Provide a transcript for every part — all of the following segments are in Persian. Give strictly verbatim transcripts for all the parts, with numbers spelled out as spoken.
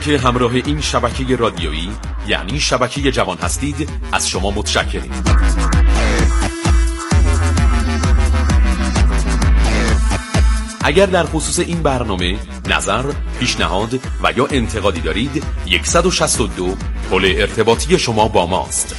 که همراه این شبکه رادیویی یعنی شبکه جوان هستید از شما متشکریم. اگر در خصوص این برنامه نظر، پیشنهاد و یا انتقادی دارید صد و شصت و دو پل ارتباطی شما با ماست.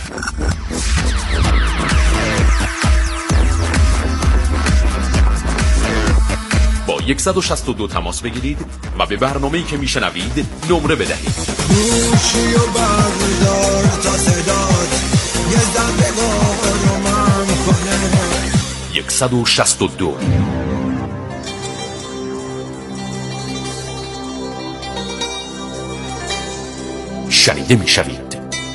با صد و شصت و دو تماس بگیرید و به برنامه‌ای که میشنوید نمره بدهید. گوشی و بردار تا صدات یه زنبگاه رو من کنه. صد و شصت و دو شنیده میشوید.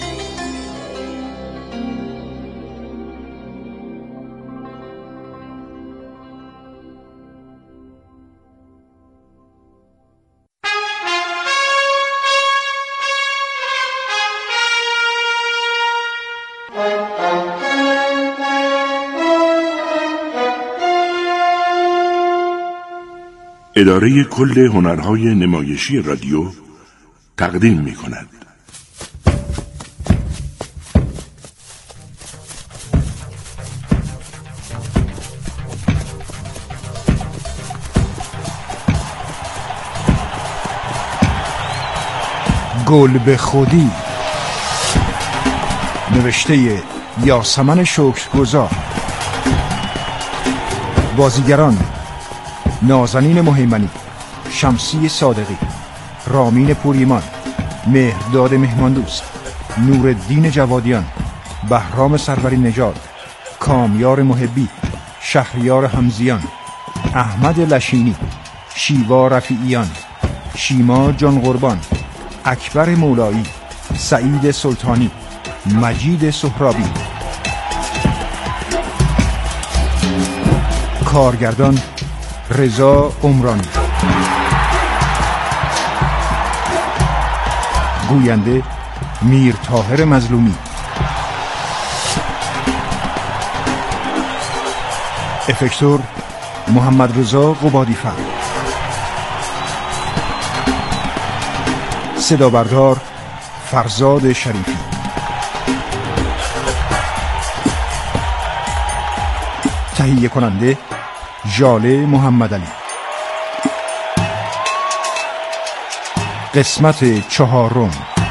اداره کل هنرهای نمایشی رادیو تقدیم می کند. گل به خودی، نوشته یاسمن شکرگزار. بازیگران: نازنین مهیمنی، شمسی صادقی، رامین پوریمان، مهرداد مهماندوست، نورالدین جوادیان، بهرام سروری نژاد، کامیار محبی، شهریار حمزیان، احمد لشینی، شیوا رفیعیان، شیما جان قربان، اکبر مولایی، سعید سلطانی، مجید سهرابی. کارگردان: رضا عمرانی. گوینده: میر طاهر مظلومی. افکتور: محمد رضا قبادی‌فر. صدا بردار: فرزاد شریفی. تهیه کننده: ژاله محمدعلی. قسمت چهارم.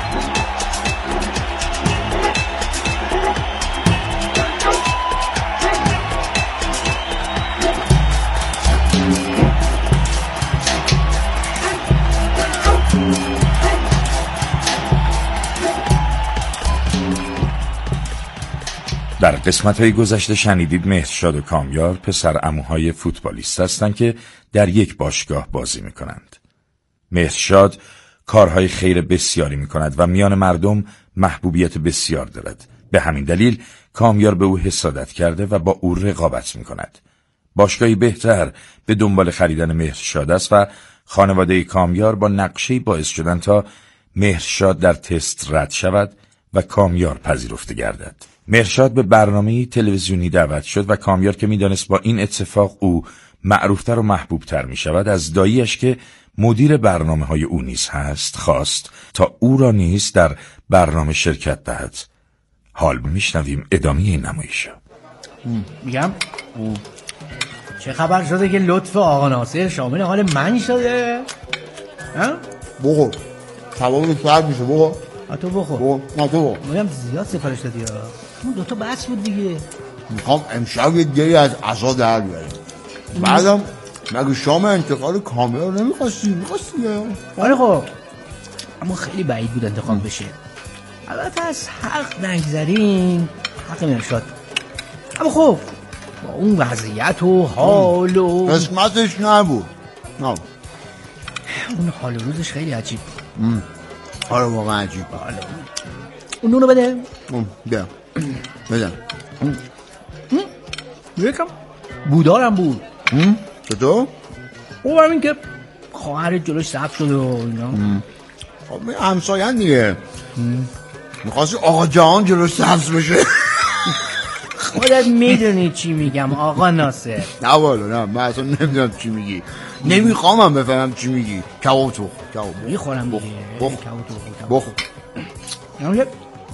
در قسمت‌های گذشته شنیدید مهرشاد و کامیار پسر عموهای فوتبالیست هستند که در یک باشگاه بازی می‌کنند. مهرشاد کارهای خیر بسیاری می‌کند و میان مردم محبوبیت بسیار دارد. به همین دلیل کامیار به او حسادت کرده و با او رقابت می‌کند. باشگاهی بهتر به دنبال خریدن مهرشاد است و خانواده کامیار با نقشه‌ای باعث شدند تا مهرشاد در تست رد شود و کامیار پذیرفته گردد. مهرشاد به برنامه تلویزیونی دعوت شد و کامیار که می‌دانست با این اتفاق او معروفتر و محبوبتر می‌شود، از دایی‌اش که مدیر برنامه‌های او نیز هست خواست تا او را نیز در برنامه شرکت دهد. حال میشنویم ادامه این نمایش. میگم چه خبر شده که لطف آقا ناصر شامل حال من شده؟ ها؟ بخور کباب سرد میشه. بخور. تو بخور. بخور. نه تو بخور. میگم زیاد سفارش دادی ها. اون دوتا بس بود دیگه. میخوام امشب یه گری از عصا در بیاریم. بعدم مگه شام انتقال کامیار نمیخواستی؟ میخواستی؟ آره خب اما خیلی بعید بود انتخاب بشه. البته از حق نگذریم، حق مهرشاد. اما خب با اون وضعیت و حال و قسمتش نبود. نه اون حال و روزش خیلی عجیب بود. آره واقعا عجیب بود. اون نونو بده. بده بده یکم بودارم بود. چطور؟ او همین که خواهر جلوش سبز شده و اینا. خب همساین دیگه. میخواستی آقا جهان جلوش سبز بشه. خودت میدونی چی میگم آقا ناصر. نه والا نه من اصلا نمیدونم چی میگی. نمیخوامم بفهمم چی میگی. کباب تو کباب میخورم بخ دیگه. بخ کباب بخ تو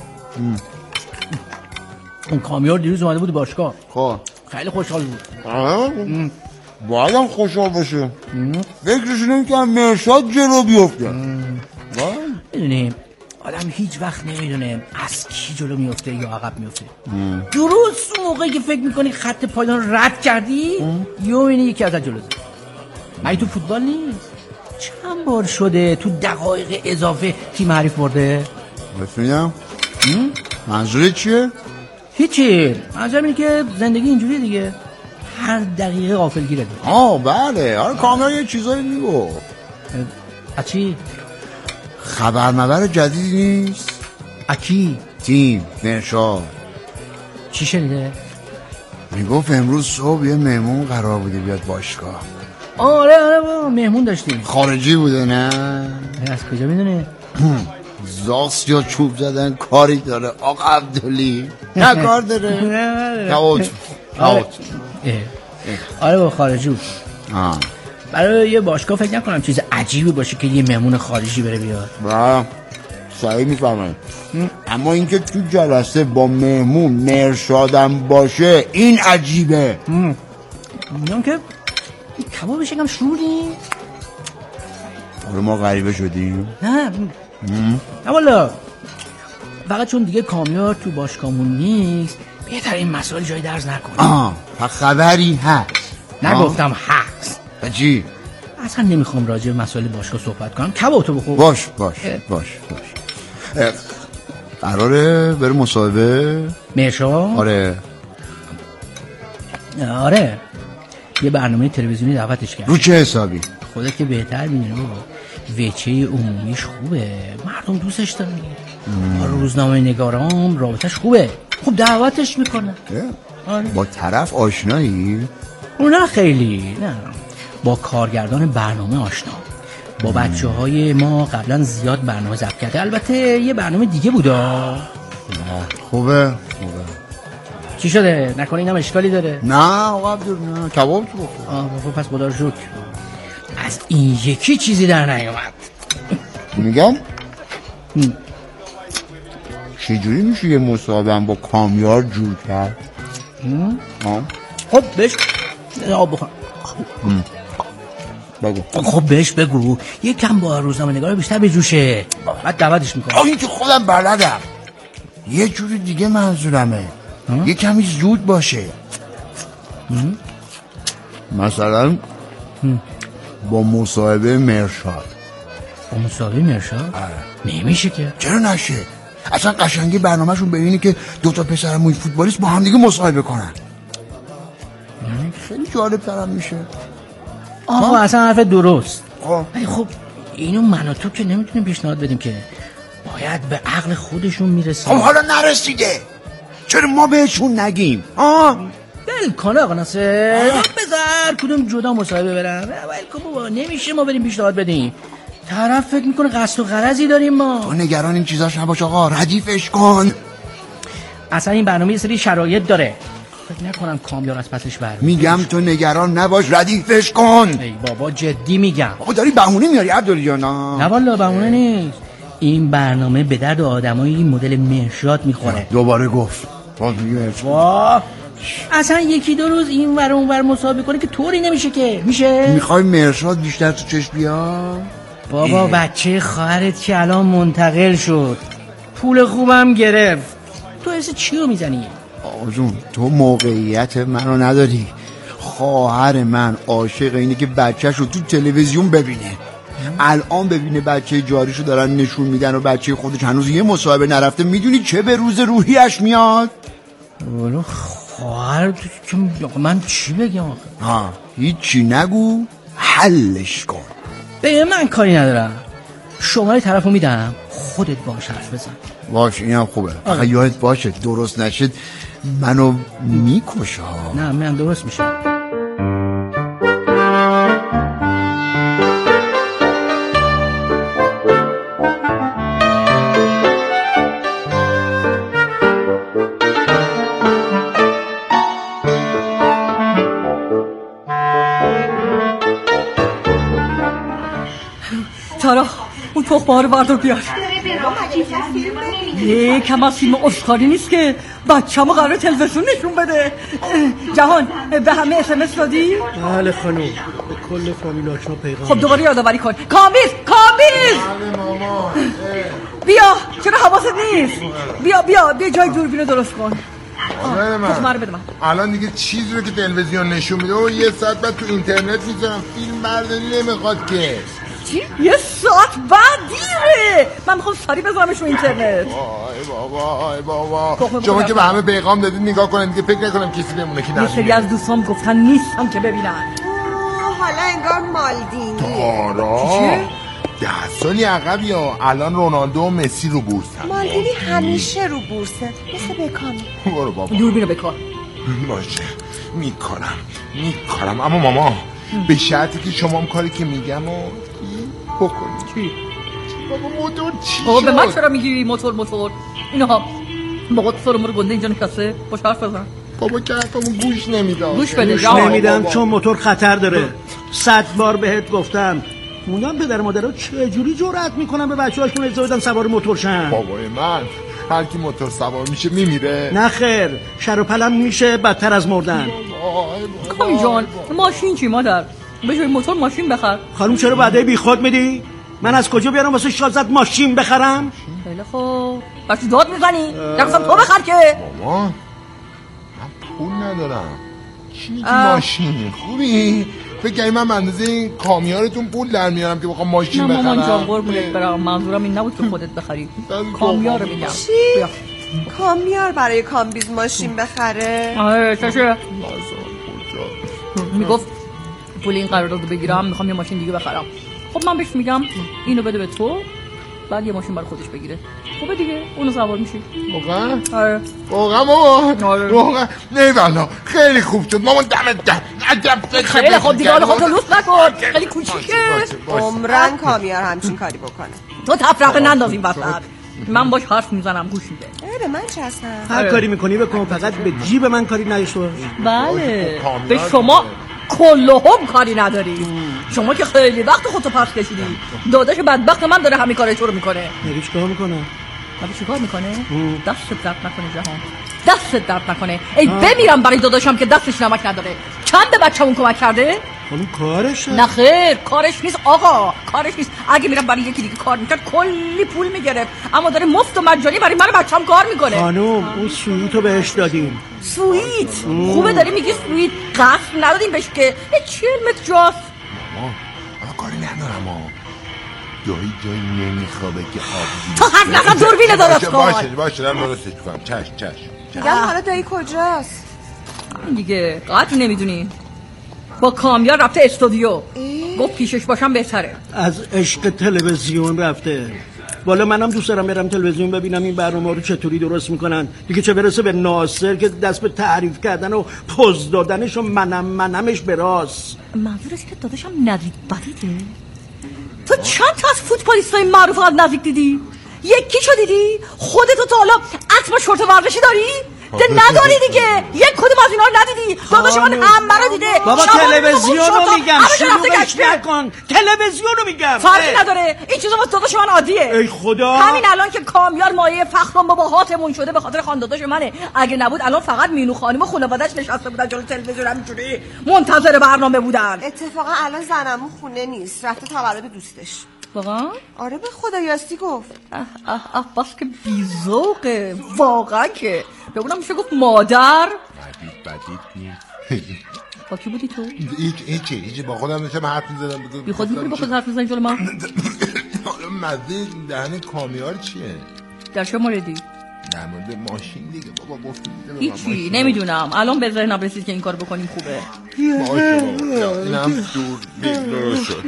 اون کامیار دیروز اومده بود باشگاه. خب خیلی خوشحال بود. بایدم خوشحال باشه. فکرش نمیکنم مرشاد جلو بیفته. میدونیم آدم هیچ وقت نمیدونه از کی جلو میفته یا عقب میفته. درست اون موقعی که فکر میکنی خط پایان رد کردی یه میبینی یکی ازت جلو زد. مگه تو فوتبال نیست چند بار شده تو دقایق اضافه تیم حریف برده؟ بفهمم منظورت چیه؟ هیچی، منظورم اینه که زندگی اینجوریه دیگه، هر دقیقه غافلگیره. آه بله، آره کاملا یه چیزایی میگو. اچی؟ خبر مبر جدیدی نیست؟ اکی؟ تیم مرشاد. چی شنیده؟ میگفت امروز صبح یه مهمون قرار بوده بیاد باشگاه. آره آره با مهمون داشتیم. خارجی بوده نه؟ از کجا میدونه؟ زاست یا چوب زدن کاری داره آقا عبدالی؟ نه کار داره؟ کبوت کبوت آره با خارجی بود. برای یه باشگاه فکر نکنم چیز عجیبی باشه که یه مهمون خارجی بره بیاد. نه صحیح میفهمم، اما اینکه تو جلسه با مهمون مرشادم باشه این عجیبه. میگم که کبابش یکم شوری؟ آره ما غریبه شدیم؟ نه نه والا، فقط چون دیگه کامیار تو باشگاهمون نیست بهتر این مسائل جای درز نکنه. آه پس خبری هست؟ نگفتم هست. چی؟ اصلا نمیخوام راجع به مسائل باشگاه صحبت کنم. کباب تو بخور. باش باش باش باش. قراره بره مصاحبه؟ مرشاد؟ آره آره یه برنامه تلویزیونی دعوتش کرد. رو چه حسابی؟ خودت که بهتر میدونی بابا، وچه عمومیش خوبه، مردم دوستش دارن. روزنامه نگارام رابطش خوبه، خوب دعوتش میکنه. آره. با طرف آشنایی؟ نه خیلی نه، با کارگردان برنامه آشنا. با بچه های ما قبلا زیاد برنامه ضبط کرده. البته یه برنامه دیگه بودا. خوبه خوبه. چی شده؟ نکنه اینم اشکالی داره؟ نه آقا عبدال نه، کباب تو بخور. آه بخور. پس خدا رو شکر از این یکی چیزی در نیومد. میگم چجوری میشه یه مصاحبه با کامیار جور کرد؟ خب بهش آب بخور. بگو. خب بهش بگو یکم با روزنامه نگار بیشتر بجوشه، بعد دعوتش میکنه. آه این که خودم بلدم، یه جوری دیگه منظورمه، یه کمی زود باشه. مثلا با مصاحبه مرشاد. با مصاحبه مرشاد؟ نمیشه که. چرا نشه؟ اصلا قشنگی برنامهشون به اینه که دوتا پسرموی فوتبالیست با هم دیگه مصاحبه کنن. خیلی جالب ترم میشه. آها اصلا حرف درست. آه. ولی خب اینو من و تو که نمیتونیم پیشنهاد بدیم که، باید به عقل خودشون میرسه. خب حالا نرسیده، چرا ما بهشون نگیم؟ آه بل کن آقا ناصر، بذار کدوم جدا مصاحبه برم. بل کن بابا، نمیشه ما بریم پیشنهاد بدیم، طرف فکر میکنه قصد و غرضی داریم ما. تو نگران این چیزاش نباش آقا، ردیفش کن. اصلا این برنامه یه سری شرایط داره، فکر نکنم کامیار از پسش بر. میگم تو نگران نباش، ردیفش کن. ای بابا جدی میگم. آقا داری بهونه میاری عبدالی جان؟ نه والا بهونه نیست، این برنامه به درد آدمای این مدل مرشاد میخوره. دوباره گفت واه اصلا یکی دو روز این ور اون ور مصاحبه کنه که طوری نمیشه که میشه. میخوای مرشاد بیشتر تو چشم بیاد؟ بابا بچه خواهرت که الان منتقل شد، پول خوبم گرفت، تو حس چیو میزنی؟ آقا جون تو موقعیت منو نداری. خواهر من عاشق اینه که بچه‌شو تو تلویزیون ببینه. الان ببینه بچه جاریشو دارن نشون میدن و بچه خودش هنوز یه مصاحبه نرفته، میدونی چه به روز روحیش میاد؟ ولو خواهر که من چی بگم آخه؟ ها هیچی نگو، حلش کن. به من کاری ندارم، شماره طرفو میدم، خودت باهاش حرف بزن. باش اینم خوبه، فقط یادت باشه درست نشد منو میکشه. نه من درست میشه. اینا رو بردار بیار. یکم از فیلم اسکاری نیست که بچه‌مو قراره تلویزیون نشون بده. جهان به همه اس ام اس دادی؟ بله خانم، به کل فامیل آشنا پیغام. خب دوباره یادآوری کن. کامبیز کامبیز بله مامان. بیا، چرا حواست نیست؟ بیا بیا بیا جای دوربینو درست کن. بده من. بده من. الان دیگه چیزی رو که تلویزیون نشون میده و یه ساعت بعد تو اینترنت میذارم فیلم برداری نمیخواد که. چی؟ یه ساعت بعد دیره. من میخوام سری بذارمش رو اینترنت. وای بابا وای بابا. شما که به همه پیغام دادید نگاه کنن دیگه، فکر نکنم کسی بمونه که نبینه. یه سری از دوستام گفتن نیستم که ببینن. حالا انگار مالدینی. تارا ده سالی عقب یا الان رونالدو و مسی رو بورسن. مالدینی همیشه رو بورسه مثل بکامی. برو بابا دوربینو بکار. باشه میکنم میکنم اما ماما به شرطی که شما هم کاری که میگم و بکنید. چی؟ بابا موتور چی بابا به من شد؟ چرا میگی موتور موتور؟ اینها بابا سرمو رو گنده اینجا نشسته باش حرف بزن. بابا که حرفمون گوش نمیداد. گوش بده. گوش نمیدم چون موتور خطر داره. صد بار بهت گفتم. موندم پدر مادرها چجوری جرأت میکنن به بچه‌هاشون اجازه بدن سوار موتور شن؟ بابای من هر کی موتور سوار میشه میمیره. نه خیر، شر و پلم میشه بدتر از مردن. کامی جان ماشین چی مادر؟ به جای موتور ماشین بخر. خانم چرا بعده بی خود میدی؟ من از کجا بیارم واسه شازت ماشین بخرم؟ خیلی خوب. بچه داد میزنی؟ درستم تو بخر که. ماما من پول ندارم. چی میگی ماشین؟ خوبی؟ فکر کنی من اندازه این کامیارتون پول در میارم که بخوام ماشین بخرم؟ نه مامان جان قربونت برم، منظورم این نبود که خودت بخری. کامیار میگم. چی؟ کامیار برای کامبیز ماشین بخره؟ آره چشه؟ میگفت پول این قرارداد رو بگیرم میخوام یه ماشین دیگه بخرم. خب من بهش میگم اینو بده به تو بعد یه ماشین برای خودش بگیره. خوبه دیگه اونو سوار میشی. واقعا؟ آره واقعا مامان؟ آره واقعا نه والا خیلی خوب شد مامان دمت گرم. عجب خیلی خوب دیگه حالا خودتو لوس نکن خیلی کوچیکه. عمرن کامیار همچین کاری بکنه. تو تفرقه ننداز این وسط. من باش حرف میزنم گوش میده. به من چه هستم؟ هر کاری میکنی بکن فقط به جیب من کاری نداشته باش. بله به شما کلهم کاری نداری. شما که خیلی وقت خودتو پس کشیدی. داداش بدبخت من داره همین کارا رو میکنه. میگی چیکار میکنه؟ میگی چیکار میکنه؟ دست درد نکنه جهان. دست درد نکنه. ای بمیرم برای داداشم که دستش نمک نداره. چند بچه‌مون کمک کرده؟ خانم کارشه. نه خیر کارش نیست آقا، کارش نیست. اگه میرم برای یکی دیگه کار میکرد کلی پول میگرفت، اما داره مفت و مجانی برای من بچه‌م کار میکنه. خانم اون سویتو بهش دادیم. سویت؟ ام. خوبه داری میگی سویت. قصد ندادیم بهش که یه چهل متر جاست. ماما من کاری ندارم ها. جایی جایی نمیخوابه که آب تو حد نزن دوربین درست کن. باشه باشه دارم درستش کنم. چشم چشم میگم حالا دایی کجاست؟ دیگه قطع نمیدونی با کامیار رفته استودیو. گفت پیشش باشم بهتره. از عشق تلویزیون رفته. والا منم دوست دارم برم تلویزیون ببینم این برنامه رو چطوری درست میکنن. دیگه چه برسه به ناصر که دست به تعریف کردن و پوز دادنش و منم منمش به راست. منظورش که داداشم ندید بدیده. تو چند تا از فوتبالیستای معروف از نزدیک دیدی؟ یکیشو دیدی؟ خودتو تا حالا عکس با شورت ورزشی داری؟ ده نداری دیگه. یک کدوم از اینا رو ندیدی. داداش من همه رو دیده. بابا تلویزیون رو میگم شروعش نکن. تلویزیون رو میگم فرقی نداره این چیزا واسه داداش من عادیه. ای خدا همین الان که کامیار مایه فخر و مباهاتمون شده به خاطر خانداداش منه. اگه نبود الان فقط مینو خانم و خانواده‌اش نشسته بودن جلوی تلویزیون همینجوری منتظر برنامه بودن. اتفاقا الان زنمو خونه نیست، رفته تولد دوستش. واقعا؟ آره به خدا یاستی گفت. اه اه اه بس که بیزوقه واقعا که بگونم میشه گفت مادر. بدید بدید با کی بودی تو؟ هیچ هیچ هیچ با خودم داشتم حرف می‌زدم. بی خود می‌کنی با خود حرف می‌زنی جلوی من؟ حالا مزه دهن کامیار چیه؟ در چه موردی؟ در مورد ماشین دیگه بابا گفتید. هیچی نمیدونم الان به ذهنم رسید که این کار بکنیم خوبه. باشه اینم دور درست شد.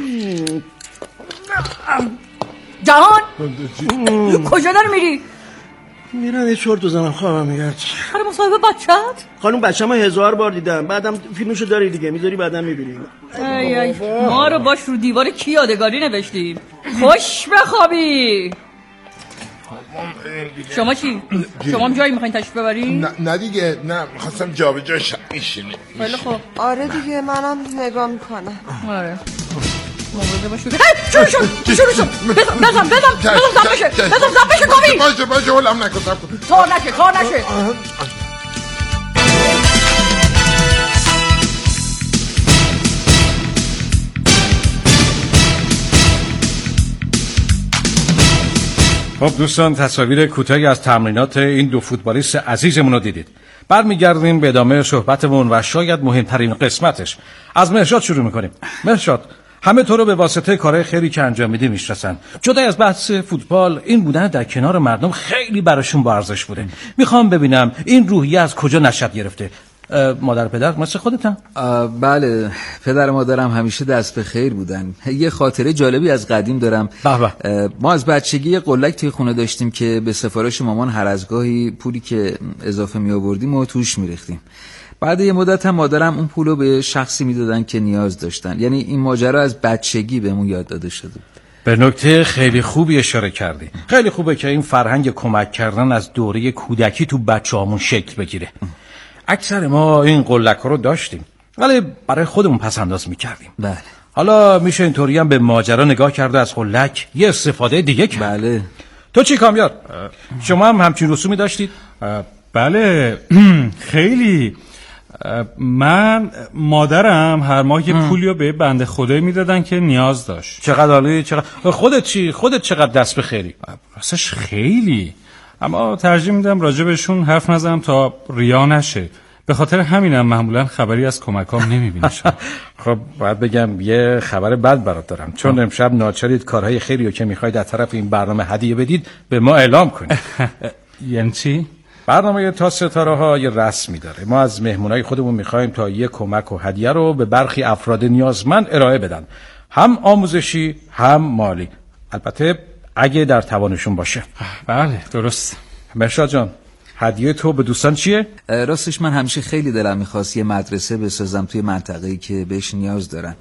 جهان کجا داری میری؟ میرم یه چرت بزنم خوابم میگرد. برای مصاحبه بچت؟ خانم بچه‌مو هزار بار دیدم بعدم فیلمشو داری دیگه میذاری بعدم میبینیم. ای ای ما رو باش رو دیوار کی یادگاری نوشتیم. خوش بخوابی. شما چی؟ شما هم جایی میخواین تشریف ببرین؟ نه دیگه نه میخواستم جا به جا میشینه. خیلی خوب. آره دیگه منم نگاه میکنم. آره مواظب شده. شروع شد شروع شد بزن بزن بزن بزن زن بشه بزن زن بشه کامی باشه باشه ولم نکن صبر کن کار نشه کار نشه. خب دوستان، تصاویر کوتاهی از تمرینات این دو فوتبالیست عزیزمون رو دیدید. برمیگردیم به ادامه صحبتمون و شاید مهمترین قسمتش. از مهرشاد شروع میکنیم. مهرشاد، همه تو رو به واسطه کارهای خیری که انجام میدی میشناسن. جدا از بحث فوتبال، این بودن در کنار مردم خیلی براشون با ارزش بوده. میخوام ببینم این روحیه از کجا نشأت گرفته. مادر پدر مثل خودتن؟ بله، پدر مادرم همیشه دست به خیر بودن. یه خاطره جالبی از قدیم دارم. بابا. ما از بچگی قلک توی خونه داشتیم که به سفارش مامان هر از گاهی پولی که اضافه می آوردیم و توش می ریختیم. بعد یه مدت هم مادرم اون پولو به شخصی میدادن که نیاز داشتن. یعنی این ماجرا از بچگی بهمون یاد داده شده. به نکته خیلی خوبی اشاره کردی. خیلی خوبه که این فرهنگ کمک کردن از دوره کودکی تو بچه‌هامون شکل بگیره. اکثر ما این قلک‌ها رو داشتیم ولی برای خودمون پس انداز می‌کردیم. بله. حالا میشه اینطوری هم به ماجرا نگاه کرده از قلک یه استفاده دیگه کرد. بله. تو چی کامیار؟ شما هم همچین رسومی داشتید؟ بله خیلی. من مادرم هر ماه یه پولیو به بنده خدایی میدادن که نیاز داشت. چقدر عالی. چقدر خودت چی؟ خودت چقدر دست به خیری؟ راستش خیلی، اما ترجیح میدم راجع بهشون حرف نزنم تا ریا نشه. به خاطر همینم معمولا خبری از کمکام نمیبینم. خب باید بگم یه خبر بد برات دارم، چون امشب ناچارید کارهای خیریو که میخواید در طرف این برنامه هدیه بدید به ما اعلام کنید. یعنی چی؟ برنامه تا ستاره ها یه رسمی داره. ما از مهمونای خودمون میخوایم تا یه کمک و هدیه رو به برخی افراد نیازمند ارائه بدن، هم آموزشی هم مالی، البته اگه در توانشون باشه. بله درست. مرشاد جان، هدیه تو به دوستان چیه؟ راستش من همیشه خیلی دلم میخواست یه مدرسه بسازم توی منطقه‌ای که بهش نیاز دارن.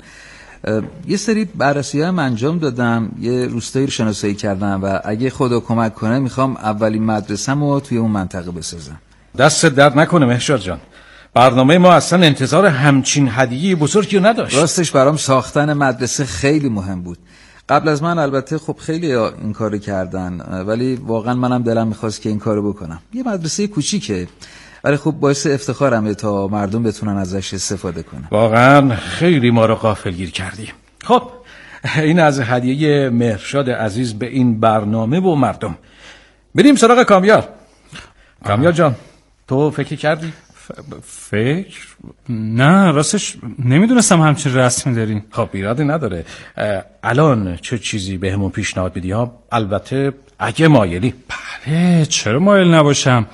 یه سری بررسی هم انجام دادم، یه روستایی رو شناسایی کردم و اگه خدا کمک کنه میخوام اولین مدرسه‌مو توی اون منطقه بسازم. دست درد نکنه مهرشاد جان. برنامه ما اصلا انتظار همچین هدیه بزرگی رو نداشت. راستش برام ساختن مدرسه خیلی مهم بود. قبل از من البته خب خیلی این کارو کردن، ولی واقعا منم دلم میخواست که این کارو بکنم. یه مدرسه کوچیکه ولی خب باعث افتخارمه تا مردم بتونن ازش استفاده کنن. واقعا خیلی ما رو غافلگیر کردی. خب این از هدیه مهرشاد عزیز به این برنامه و مردم. بریم سراغ کامیار. کامیار جان، تو فکر کردی؟ فکر؟ نه راستش نمیدونستم همچین رسمی دارین. خب ایرادی نداره. الان چه چیزی به همون پیشنهاد بدی ها؟ البته اگه مایلی. بله چرا مایل نباشم.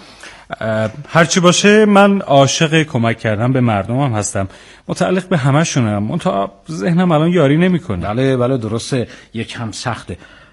هرچی باشه من عاشق کمک کردن به مردمم هستم، متعلق به همشونم، منتها ذهنم الان یاری نمیکنه. بله بله درسته، یکم سخته.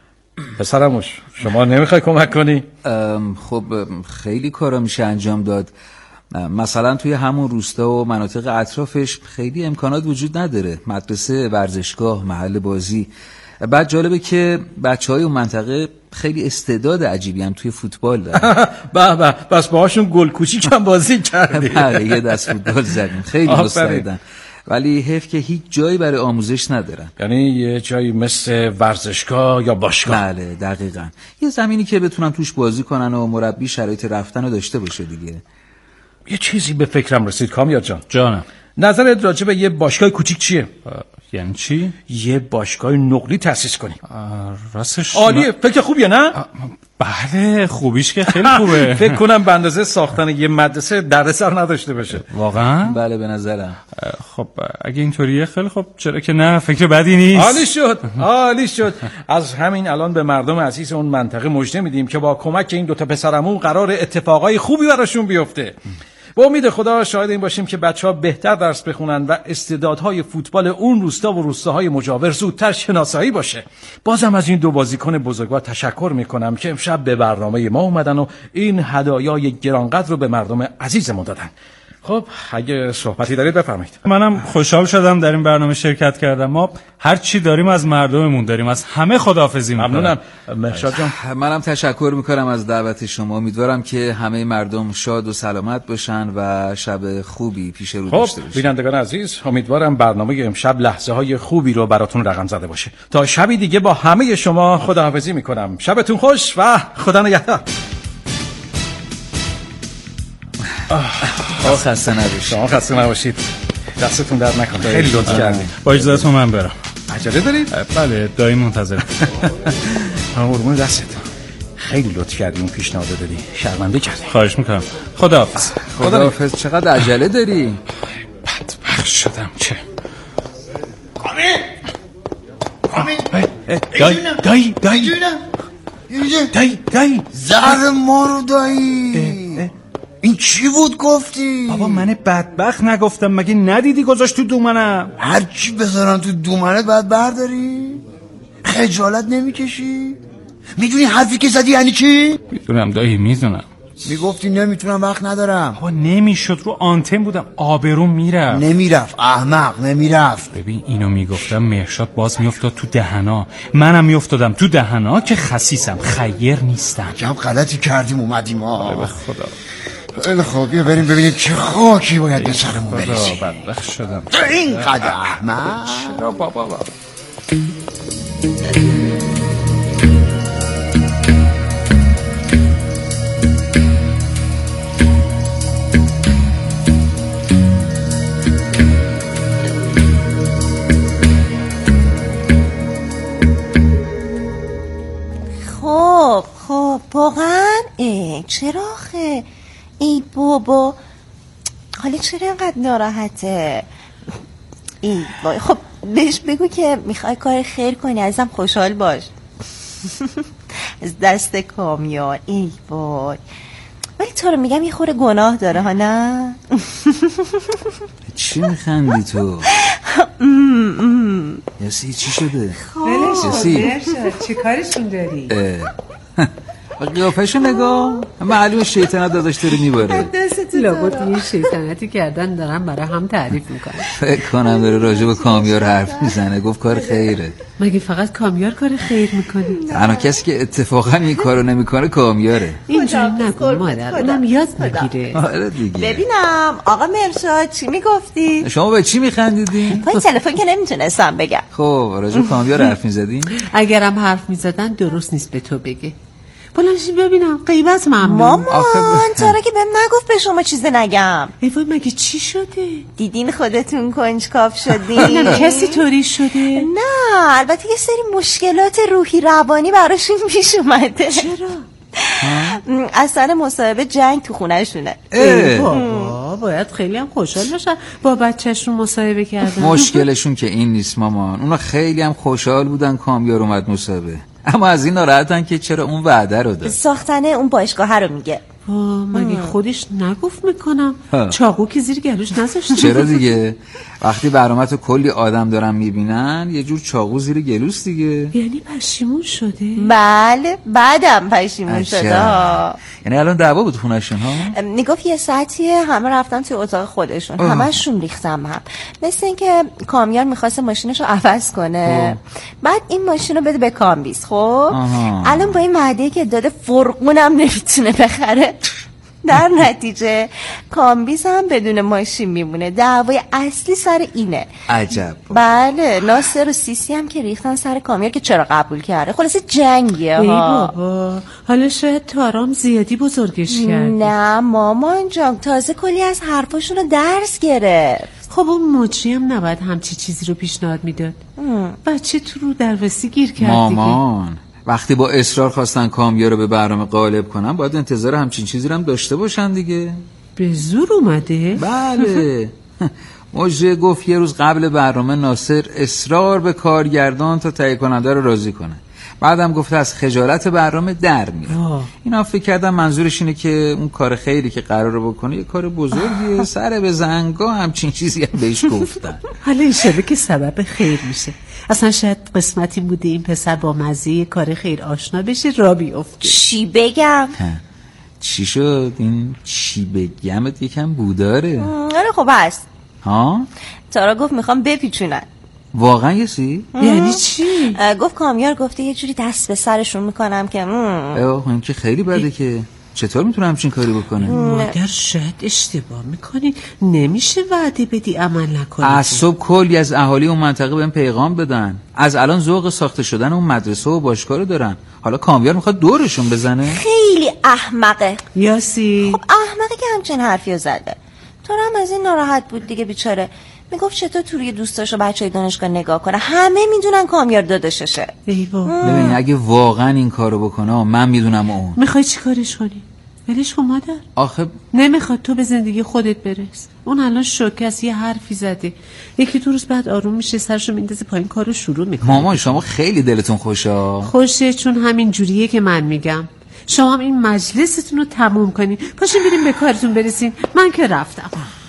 پسرموش شما نمیخوای کمک کنی؟ خب خیلی کارا میشه انجام داد. مثلا توی همون روستا و مناطق اطرافش خیلی امکانات وجود نداره، مدرسه، ورزشگاه، محل بازی. بعد جالبه که بچهای اون منطقه خیلی استعداد عجیبی هم توی فوتبال دارن. به به، بس باهاشون گل کوچیک هم بازی کردی. بله یه دست فوتبال زدیم، خیلی مستعدن، ولی حیف که هیچ جایی برای آموزش ندارن. یعنی یه جایی مثل ورزشگاه یا باشگاه؟ بله دقیقاً، یه زمینی که بتونن توش بازی کنن و مربی شرایط رفتن رو داشته باشه دیگه. یه چیزی به فکرم رسید کامیار جان. جانم. نظرت راجع به یه باشگاه کوچیک چیه؟ یعنی چی؟ یه باشگاه نقلی تأسیس کنی. راستش عالیه، فکر خوبیه نه؟ بله خوبیش که خیلی خوبه. فکر کنم به اندازه ساختن یه مدرسه دردسر نداشته باشه. واقعا؟ بله به نظرم. خب اگه اینطوریه خیلی خب، چرا که نه، فکر بدی نیست. عالی شد عالی شد. از همین الان به مردم عزیز اون منطقه مژده میدیم که با کمک این دوتا پسرمون قرار اتفاقای خوبی براشون بیفته. با امید خدا شاهد این باشیم که بچه‌ها بهتر درس بخونن و استعدادهای فوتبال اون روستا و روستاهای مجاور زودتر شناسایی باشه. بازم از این دو بازیکن بزرگوار تشکر میکنم که امشب به برنامه ما اومدن و این هدایای گرانقدر رو به مردم عزیزمون دادن. خب اگه صحبتی دارید بفرمایید. منم خوشحال شدم در این برنامه شرکت کردم. ما هر چی داریم از مردممون داریم، از همه خداحافظی می‌کنم. ممنونم مهرشاد جان. منم تشکر میکنم از دعوت شما. امیدوارم که همه مردم شاد و سلامت باشن و شب خوبی پیش رو داشته باشن. خب بینندگان عزیز، امیدوارم برنامه امشب لحظه های خوبی رو براتون رقم زده باشه. تا شبی دیگه با همه شما خداحافظی میکنم. شبتون خوش و خدا نگهدار. آه خسته نباشید. شما خسته نباشید. دستتون درد نکنه. خیلی لطف کردید. با اجازهتون من برم. عجله دارید؟ بله دایی منتظرم. قربون دستت. خیلی لطف کردی اون پیشنهاد دادی. شرمنده کردی. خواهش میکنم. خداحافظ. خداحافظ. چقدر عجله داری؟ بدبخت شدم. چه؟ کامی کامی دایی دایی دایی دایی دایی زهر مارو دایی. این چی بود گفتی؟ بابا من بدبخت نگفتم، مگه ندیدی گذاشت تو دومنم؟ هر چی بذارن تو دومنت باید برداری؟ خجالت نمیکشی؟ میدونی حرفی که زدی یعنی چی؟ میدونم دایی میدونم. میگفتی نمیتونم وقت ندارم. بابا نمیشد، رو آنتن بودم، آبروم میرفت. نمیرفت احمق نمیرفت. ببین اینو میگفتم مهرشاد باز میافتاد تو دهنا، منم میافتادم تو دهنا که خسیسم، خیر نیستم. عجب غلطی کردیم اومدیم ها. به خدا. خیلی خوب بیا بریم ببینیم چه خاکی باید به سرمون برسه. بدبخت شدم. اینقدر احمق. چرا بابا بابا. خب خب واقعا چرا آخه ای بابا حالا چرا اینقدر ناراحته؟ ای وای خب بهش بگو که میخوای کار خیر کنی، ازم خوشحال باش. از دست کامیار. ای وای ولی تو رو میگم یه خورده گناه داره ها نه؟ چی میخندی تو؟ یاسی چی شده؟ یاسی چی کارشون داری؟ قیافه‌شو نگاه، معلومه شیطنت داداش داره میباره. لابد یه شیطنتی کردن دارم برای هم تعریف میکنم. فکر کنم داره راجع به کامیار حرف میزنه. گفت کار خیره. مگه فقط کامیار کار خیر میکنه؟ تنها کسی که اتفاقا این کارو نمیکنه کامیاره. اینجوری نکن مادر، اونم یاد میگیره. آره دیگه. ببینم آقا مرشاد چی میگفتی؟ شما به چی میخندیدین؟ پای تلفن که نمیتونستم بگم. خب راجع به کامیار حرف میزدین؟ اگرم حرف میزدن درست نیست به تو بگه. بلنشی ببینم غیبت ممنون. مامان چرا که بهم نگفت به شما چیز نگم؟ ای وای مگه چی شده؟ دیدین خودتون کنجکاو شدین؟ کسی طوری شده؟ نه البته یه سری مشکلات روحی روانی براشون پیش اومده. چرا؟ اصلا مصاحبه جنگ تو خونه شونه. ای بابا باید خیلی هم خوشحال باشن با بچهشون مصاحبه کردن. مشکلشون که این نیست مامان، اونا خیلی هم خوشحال بودن کامیار اومد مصاحبه، اما از این ناراحتن که چرا اون وعده رو داد. ساختن اون باشگاه رو میگه. مگه خودش نگفت میکنم؟ چاقو که زیر گلوش نذاشت. چرا دیگه؟ وقتی برنامه‌تو کلی آدم دارن میبینن یه جور چاقو زیر گلوس دیگه. یعنی پشیمون شده؟ بله بعدم پشیمون شده. یعنی الان دعوا بود خونه‌شون ها؟ میگفت یه ساعتیه همه رفتن توی اتاق خودشون، همشون ریختم هم. مثل اینکه کامیار میخواست ماشینش رو عوض کنه، بعد این ماشین رو بده به کامبیز. خب الان با این وعده که داده فرقونم نمیتونه بخره. در نتیجه کامبیز هم بدون ماشین میمونه. دعوای اصلی سر اینه. عجب. بله ناصر و سیسی هم که ریختن سر کامیار که چرا قبول کرده. خلاصه جنگیه ها. ای بابا حالا شاید تارام زیادی بزرگش کرد. نه مامان جان تازه کلی از حرفاشون رو درس گرفت. خب اون مجری هم نباید همچی چیزی رو پیشنهاد میداد. بچه تو رو در وسی گیر کرد. مامان وقتی با اصرار خواستن کامیار رو به برنامه غالب کنن باید انتظار همچین چیزی رو هم داشته باشن دیگه. به زور اومده؟ بله. مجری گفت یه روز قبل برنامه ناصر اصرار به کارگردان تا تهیه کننده رو راضی کنه. بعدم گفته از خجالت برنامه در میره. اینا فکر کردم منظورش اینه که اون کار خیری که قراره بکنه یه کار بزرگیه، سر به زنگا همچین چیزی هم بهش گفتن. حالا اینشبه که سبب خیر میشه. اصلا شاید قسمتی بوده این پسر با مزه کار خیر آشنا بشه را بیفته. چی بگم؟ چی شد؟ این چی بگمت یکم بوداره. آره خب هست. ها؟ تارا گفت میخوام بپیچونن. واقعا یسی؟ یعنی چی؟ گفت کامیار گفته یه جوری دست به سرشون میکنم که اوه این که خیلی بده که. چطور میتونه همچین کاری بکنه؟ مادر شاید اشتباه میکنی، نمیشه وعده بدی عمل نکنی. از صبح کلی از اهالی اون منطقه بهم پیغام بدن، از الان ذوق ساخته شدن اون مدرسه و باشگاه رو دارن. حالا کامیار میخواد دورشون بزنه. خیلی احمقه یاسی. خب احمقه که همچین حرفیو زده. تو هم از این ناراحت بود دیگه بیچاره. میگفت چطور تو روی دوستاشو بچهای دانشگاه نگاه کنه، همه میدونن کامیار داداششه. ای بابا ببین اگه واقعا این کارو بکنه من میدونم اون. میخوای چی کارش کنی؟ ولش کن مادر. آخه نمیخواد تو به زندگی خودت برس. اون الان شوکه است، یه حرفی زده، یکی دو روز بعد آروم میشه، سرشو میندازه پایین، کارو شروع میکنه. مامان شما خیلی دلتون خوشه. خوشه چون همین جوریه که من میگم. شما هم این مجلستون رو تموم کنین، پاشین بریم به کارتون برسین. من که رفتم.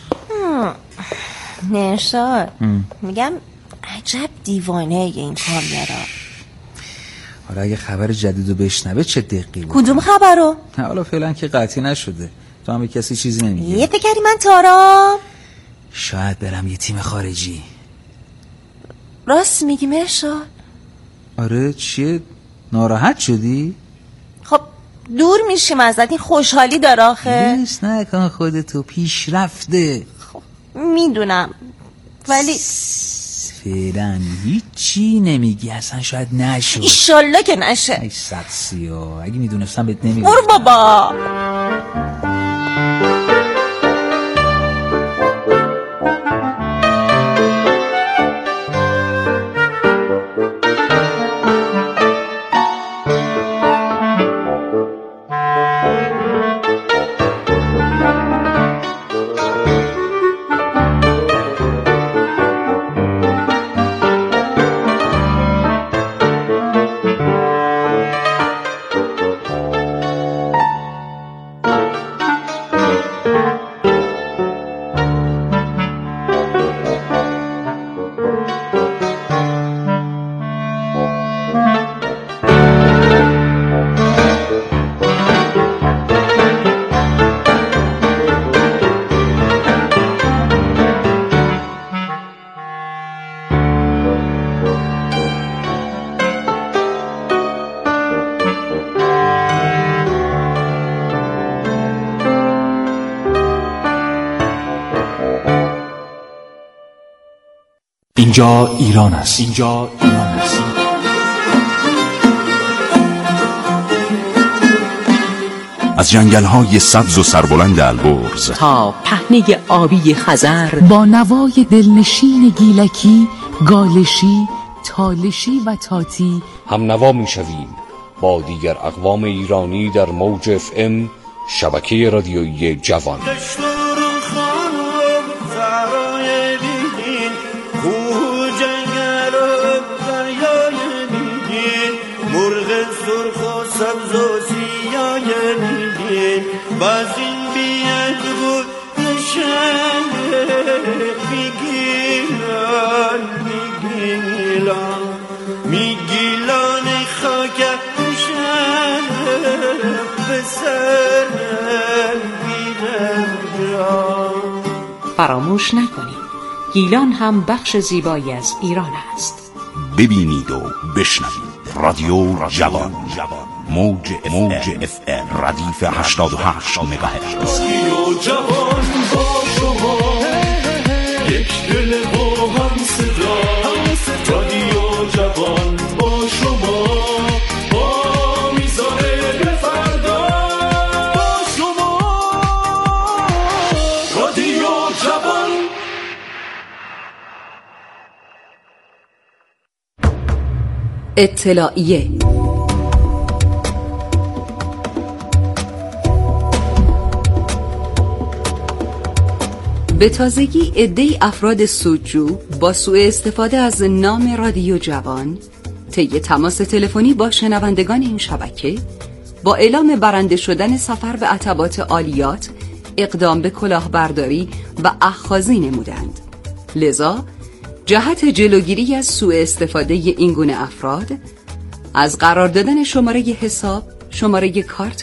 نشاد میگم عجب دیوانه این کامیارا. حالا اگه خبر جدیدو بشنوه چه دقیقی بود؟ کدوم خبرو؟ حالا فعلا که قطعی نشده، تو هم به کسی چیزی نمیگی. یه فکری من تارا شاید برم یه تیم خارجی. راست میگی مرشاد؟ آره چیه؟ ناراحت شدی؟ خب دور میشیم ازت، این خوشحالی داره آخه. نیست نکن خودتو، پیش رفته. خب میدونم ولی فعلا هیچی نمیگی، اصلا شاید نشد. ایشالله که نشه. ای سقسیا اگه میدونستم بهت نمیگم. برو بابا. اینجا ایران است. اینجا ایران است. از جنگل‌های سبز و سربلند البرز تا پهنه آبی خزر، با نوای دلنشین گیلکی، گالشی، تالشی و تاتی هم نوا می‌شویم با دیگر اقوام ایرانی در موج اف ام شبکه رادیویی جوان. بازین بیاد بود نشنه میگیلان میگیلان میگیلان خاک نشنه بسر بیرم. فراموش نکنید گیلان هم بخش زیبایی از ایران است. ببینید و بشنوید رادیو جوان، موج موج اف ام ردیف هشتاد و هشت مگاهرتز. رادیو جوان با شما یک دل با هم صدا. رادیو جوان با شما با میزانه به فردا. با شما رادیو جوان. اطلاعیه به تازگی عده‌ای افراد سودجو با سوء استفاده از نام رادیو جوان طی تماس تلفنی با شنوندگان این شبکه با اعلام برنده شدن سفر به عتبات عالیات اقدام به کلاهبرداری و اخاذی نمودند. لذا جهت جلوگیری از سوء استفاده این گونه افراد از قرار دادن شماره حساب، شماره کارت